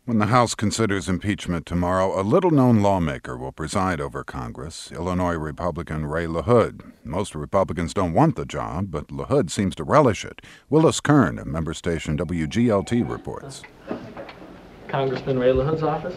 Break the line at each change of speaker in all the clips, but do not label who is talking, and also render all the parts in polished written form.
When the House considers impeachment tomorrow, a little-known lawmaker will preside over Congress, Illinois Republican Ray LaHood. Most Republicans don't want the job, but LaHood seems to relish it. Willis Kern of member station WGLT reports.
Congressman Ray LaHood's office.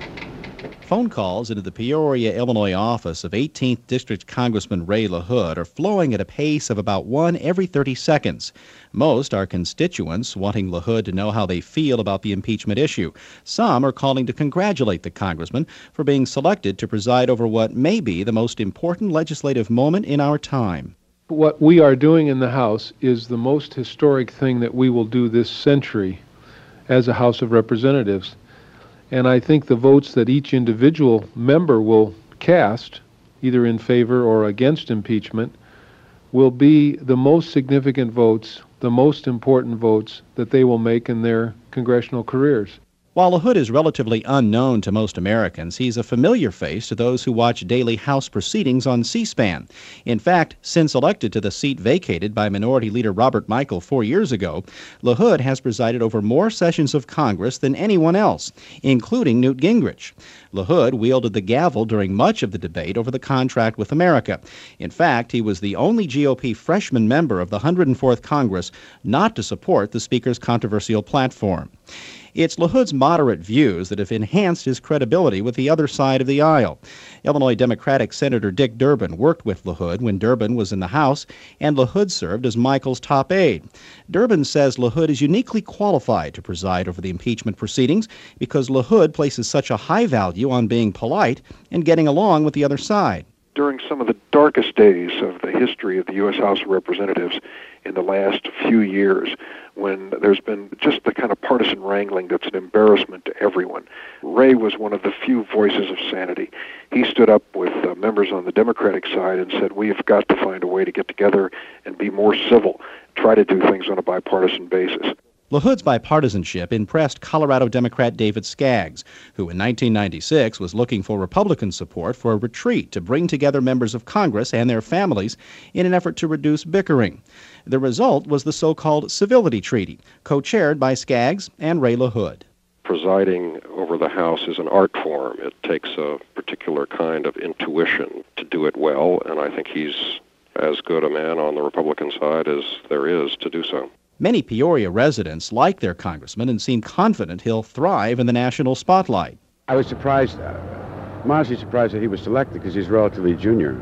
Phone calls into the Peoria, Illinois office of 18th District Congressman Ray LaHood are flowing at a pace of about one every 30 seconds. Most are constituents wanting LaHood to know how they feel about the impeachment issue. Some are calling to congratulate the congressman for being selected to preside over what may be the most important legislative moment in our time.
What we are doing in the House is the most historic thing that we will do this century as a House of Representatives. And I think the votes that each individual member will cast, either in favor or against impeachment, will be the most significant votes, the most important votes that they will make in their congressional careers.
While LaHood is relatively unknown to most Americans, he's a familiar face to those who watch daily House proceedings on C-SPAN. In fact, since elected to the seat vacated by Minority Leader Robert Michel 4 years ago, LaHood has presided over more sessions of Congress than anyone else, including Newt Gingrich. LaHood wielded the gavel during much of the debate over the contract with America. In fact, he was the only GOP freshman member of the 104th Congress not to support the Speaker's controversial platform. It's LaHood's moderate views that have enhanced his credibility with the other side of the aisle. Illinois Democratic Senator Dick Durbin worked with LaHood when Durbin was in the House, and LaHood served as Michel's top aide. Durbin says LaHood is uniquely qualified to preside over the impeachment proceedings because LaHood places such a high value on being polite and getting along with the other side.
During some of the darkest days of the history of the U.S. House of Representatives in the last few years, when there's been just the kind of partisan wrangling that's an embarrassment to everyone, Ray was one of the few voices of sanity. He stood up with members on the Democratic side and said, we've got to find a way to get together and be more civil, try to do things on a bipartisan basis.
LaHood's bipartisanship impressed Colorado Democrat David Skaggs, who in 1996 was looking for Republican support for a retreat to bring together members of Congress and their families in an effort to reduce bickering. The result was the so-called Civility Treaty, co-chaired by Skaggs and Ray LaHood.
Presiding over the House is an art form. It takes a particular kind of intuition to do it well, and I think he's as good a man on the Republican side as there is to do so.
Many Peoria residents like their congressman and seem confident he'll thrive in the national spotlight.
I was surprised, I'm honestly surprised that he was selected because he's relatively junior.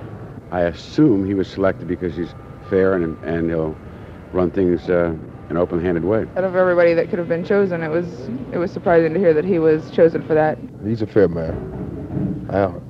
I assume he was selected because he's fair and he'll run things in an open-handed way.
Out of everybody that could have been chosen, it was surprising to hear that he was chosen for that.
He's a fair man.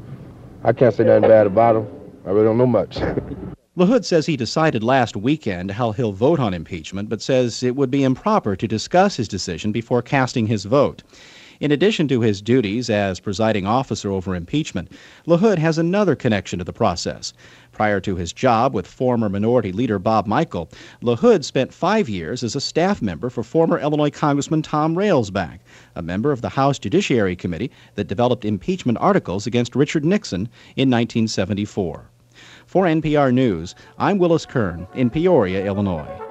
I can't say nothing bad about him. I really don't know much.
LaHood says he decided last weekend how he'll vote on impeachment, but says it would be improper to discuss his decision before casting his vote. In addition to his duties as presiding officer over impeachment, LaHood has another connection to the process. Prior to his job with former Minority Leader Bob Michel, LaHood spent 5 years as a staff member for former Illinois Congressman Tom Railsback, a member of the House Judiciary Committee that developed impeachment articles against Richard Nixon in 1974. For NPR News, I'm Willis Kern in Peoria, Illinois.